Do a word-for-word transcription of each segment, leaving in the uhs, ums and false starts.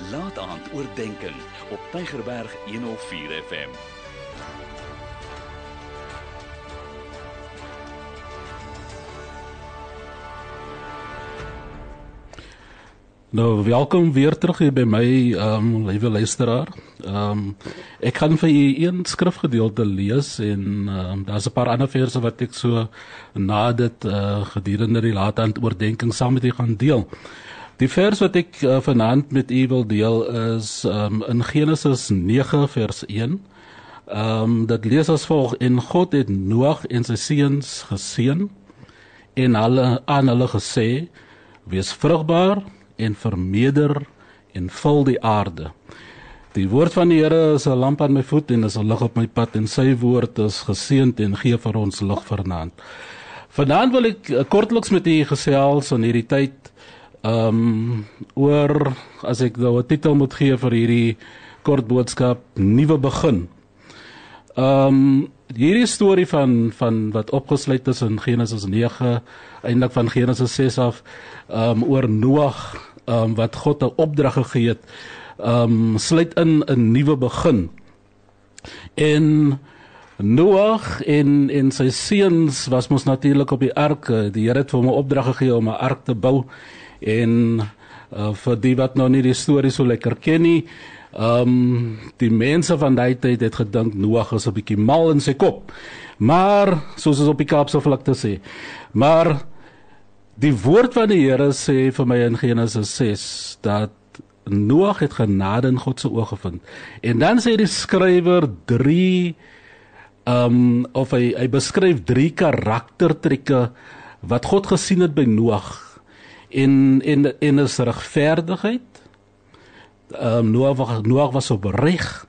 Laat aand oordeenking op Tygerberg honderd vier F M. Nou, welkom weer terug hier by my, um, liewe luisteraar. Um, ek gaan vir u een skrifgedeelte lees en um, daar's 'n paar ander verse wat ek so na dit uh, gedurende die laat aand oordeenking saam met u gaan deel. Die vers wat ek uh, vanaand met u wil deel is um, in Genesis nege vers een. Um, dit lees as volg: En God het Noag en sy seuns geseën en hulle aan hulle gesê: Wees vrugbaar en vermeerder en vul die aarde. Die woord van die Here is 'n lamp aan my voet en is 'n lig op my pad, en sy woord is geseënd en gee vir ons lig vanaand. Vanaand wil ek uh, kortliks met u gesels in hierdie tyd um, oor, as ek nou 'n titel moet gee vir hierdie kort boodskap, nuwe begin. Um, hierdie storie van, van wat opgesluit is in Genesis nege, eintlik van Genesis ses af, um, oor Noag, um, wat God 'n opdrag gegee het, um, sluit in 'n nuwe begin. En Noag en, en sy seuns was mos natuurlik op die ark. Die Here het vir hom 'n opdrag gegee om 'n ark te bou, en uh, vir die wat nou nie die storie so lekker ken nie, Um, die mense van die tyd het gedink Noag is 'n bietjie mal in sy kop, maar soos ons op die Kaapse vlakte sê, maar die woord van die Here sê vir my in Genesis ses dat Noag het genade in God se oë gevind. En dan sê die skrywer drie um, of hy, hy beskryf drie karaktertrekke wat God gesien het by Noag, en, en, en is regverdigheid. Um, Noag, Noag was opreg,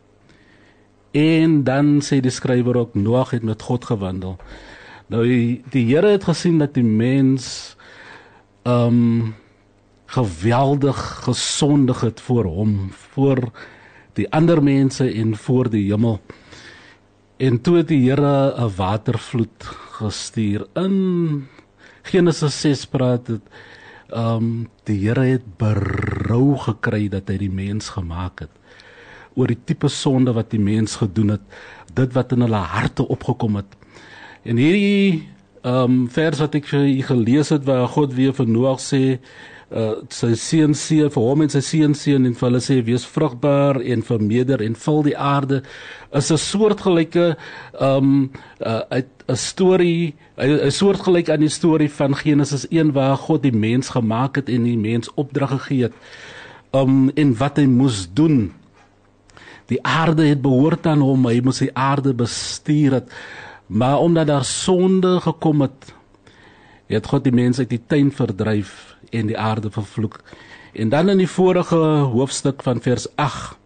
en dan sê die skrywer ook, Noag het met God gewandel. Nou, die, die Here het gesien dat die mens um, geweldig gesondig het voor hom, voor die ander mense en voor die hemel. En toe het die Here 'n watervloed gestuur. In Genesis ses praat het, Um, die Here het berou gekry dat hy die mens gemaak het, oor die tipe sonde wat die mens gedoen het, dit wat in hulle harte opgekom het. En hierdie um, vers wat ek vir u gelees het, waar God weer vir Noag sê, uh, sy seun seën vir hom en sy seun seën, en vir hulle sê, wees vrugbaar en vermeerder en vul die aarde, is 'n soortgelyke um, uh, 'n storie, 'n soortgelyk aan die storie van Genesis een, waar God die mens gemaak het en die mens opdrag gegee het, um, en wat hy moes doen. Die aarde het behoort aan hom, hy moes die aarde bestuur het, maar omdat daar sonde gekom het, het God die mens uit die tuin verdryf en die aarde vervloek. En dan in die vorige hoofstuk van vers agt,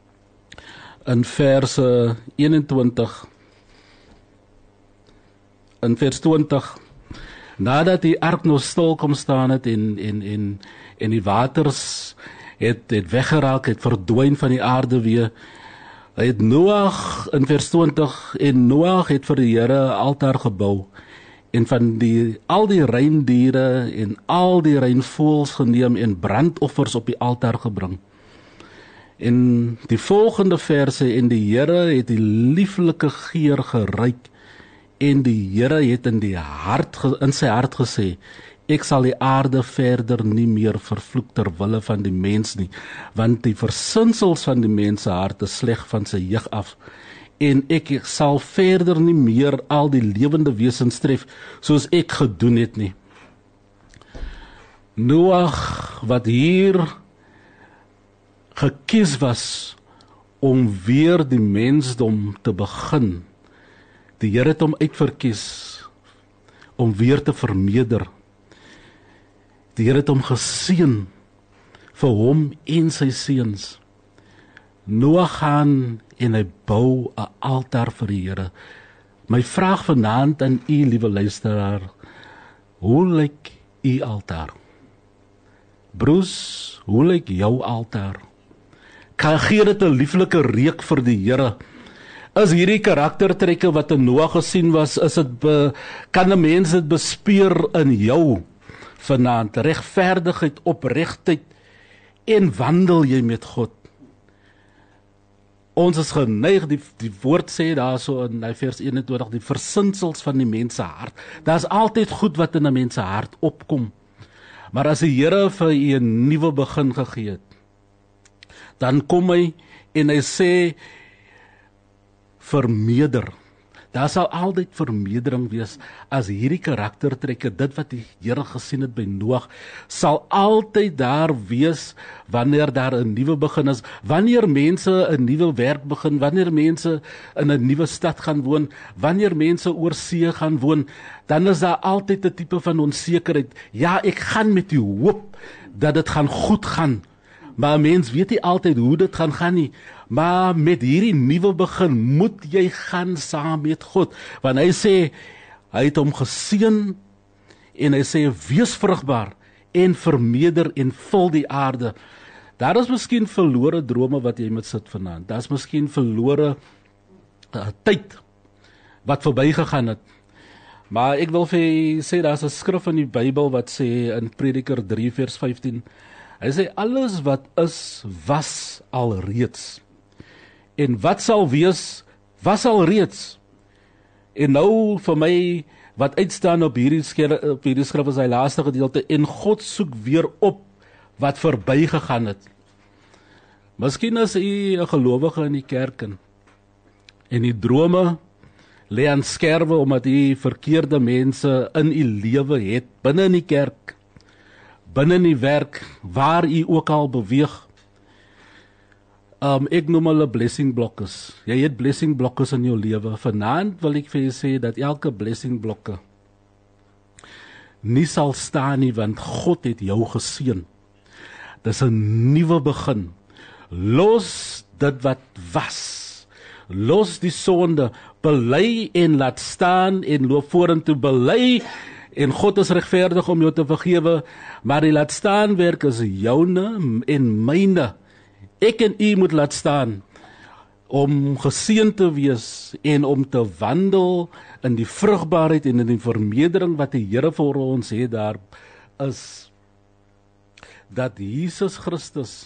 in verse eenentwintig, in vers twintig, nadat die ark nog stil kom staan het, en, en, en, en die waters het, het weggeraak, het verdwyn van die aarde weer, het Noag, in vers twintig, en Noag het vir die Here 'n altaar gebou, en van die, al die reindiere en al die reinvoëls geneem en brandoffers op die altaar gebring. En die volgende verse, en die Here het die lieflike geur geruik, en die Here het in die hart, in sy hart gesê, ek sal die aarde verder nie meer vervloek ter wille van die mens nie, want die versinsels van die mens se hart is sleg van sy jeug af, en ek sal verder nie meer al die lewende wesens tref, soos ek gedoen het nie. Noag, wat hier gekies was om weer die mensdom te begin, die Here het hom uitverkies om weer te vermeerder. Die Here het hom geseën vir hom en sy seuns. Noag gaan en hy bou 'n altaar vir die Here. My vraag vanaand aan u, liewe luisteraar, hoe lyk u altaar? Bruce, hoe lyk jou altaar? Kan gee dit 'n lieflike reuk vir die Here? Is hierdie karaktertrekke wat in Noag gesien was, is dit be, kan 'n mens dit bespeer in jou vanaand? Regverdigheid, opregtheid en wandel jy met God. Ons is geneig, die, die woord sê daar so in die vers eenentwintig, die versinsels van die mens se hart. Daar is altyd goed wat in 'n mens se hart opkom. Maar as die Here vir u 'n nuwe begin gegee het, dan kom hy en hy sê, vermeerder. Daar sal altyd vermeerdering wees as hierdie karaktertrekke, dit wat die Here gesien het by Noag, sal altyd daar wees wanneer daar 'n nuwe begin is, wanneer mense 'n nuwe werk begin, wanneer mense in 'n nuwe stad gaan woon, wanneer mense oor see gaan woon, dan is daar altyd 'n tipe van onsekerheid. Ja, ek gaan met die hoop dat dit gaan goed gaan, maar 'n mens weet nie altyd hoe dit gaan gaan nie. Maar met hierdie nuwe begin moet jy gaan saam met God. Want hy sê, hy het hom geseën en hy sê, wees vrugbaar en vermeerder en vul die aarde. Daar is miskien verlore drome wat jy moet sit vanaand. Daar is miskien verlore uh, tyd wat verbygegaan het. Maar ek wil vir jy sê, daar is 'n skrif in die Bybel wat sê in Prediker drie vers vyftien, hy sê, alles wat is, was al reeds. En wat sal wees, was al reeds. En nou vir my, wat uitstaan op hierdie, op hierdie skrif is hy laaste gedeelte, en God soek weer op wat verbygegaan het. Miskien is u 'n gelowige in die kerk in, en die drome lê aan skerwe omdat u verkeerde mense in u lewe het, binne in die kerk, binne in die werk, waar u ook al beweeg. Um, ek noem hulle blessing blokkers. Jy het blessing blokkers in jou lewe. Vanaand wil ek vir jy sê dat elke blessing blokke nie sal staan nie, want God het jou geseën. Dis 'n nuwe begin. Los dit wat was. Los die sonde. Bely en laat staan en loop vorentoe. Bely en God is regverdig om jou te vergewe, maar die laat staan werk is joune en myne. Ek en u moet laat staan om geseën te wees en om te wandel in die vrugbaarheid en in die vermeerdering wat die Here vir ons het. Daar is dat Jesus Christus,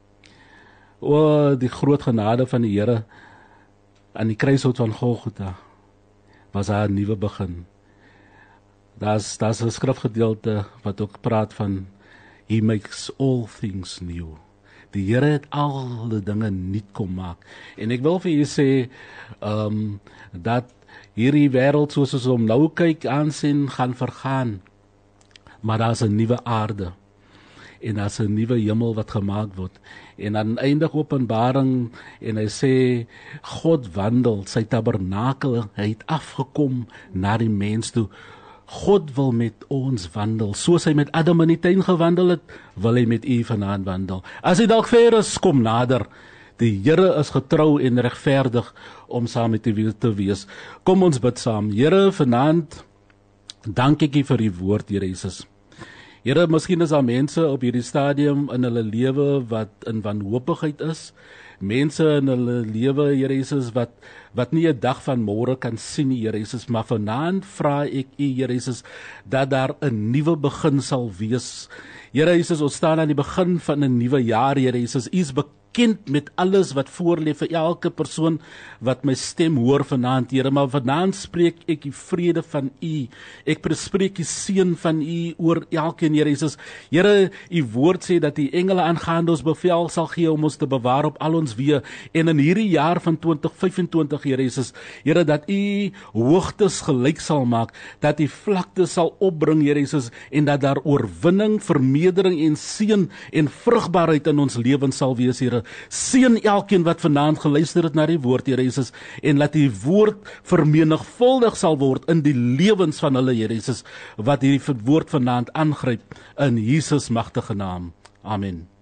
o die groot genade van die Here aan die kruishout van Golgotha, was daar 'n nuwe begin. Daar's daar's 'n skrifgedeelte wat ook praat van He makes all things new. Die Here het al die dinge nuut kom maak. En ek wil vir julle sê, um, dat hierdie wêreld soos ons hom nou kyk, aansien, gaan vergaan. Maar daar's 'n nuwe aarde. En daar's 'n nuwe hemel wat gemaak word. En dan eindig Openbaring en hy sê, God wandel, sy tabernakel, hy het afgekom na die mens toe. God wil met ons wandel, soos hy met Adam in die tuin gewandel het, wil hy met u vanaand wandel. As hy dalk ver is, kom nader. Die Here is getrou en regverdig om saam met u te wees. Kom ons bid saam. Here, vanaand dank ek u vir u woord, Here Jesus. Here, miskien is daar mense op hierdie stadium in hulle lewe wat in wanhoopigheid is. Mense in hulle lewe, Here Jesus, wat wat nie 'n dag van môre kan sien nie, Here Jesus, maar vanaand vra ek u, Here Jesus, dat daar 'n nuwe begin sal wees. Here Jesus, ons staan aan die begin van 'n nuwe jaar, Here Jesus. U is bekend met alles wat voorlê vir elke persoon wat my stem hoor vanaand, Here, maar vanaand spreek ek die vrede van u. Ek spreek die seën van u oor elkeen, Here Jesus. Here, u woord sê dat die engele aangaande ons bevel sal gee om ons te bewaar op al ons weë. En in hierdie jaar van twintig vyfentwintig, Here Jesus, Here, dat u hoogtes gelyk sal maak, dat u vlaktes sal opbring, Here Jesus, en dat daar oorwinning, vermeerdering en seën en vrugbaarheid in ons lewens sal wees, Here. Seën elkeen wat vanaand geluister het na die woord, Here Jesus, en laat die woord vermenigvuldig sal word in die lewens van hulle, Here Jesus, wat hierdie woord vanaand aangryp in Jesus magtige naam. Amen.